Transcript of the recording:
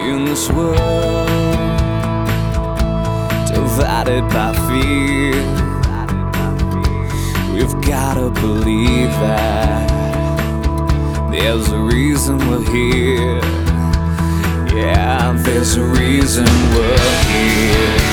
in this world divided by fear. We've gotta believe that there's a reason we're here. Yeah, there's a reason we're here.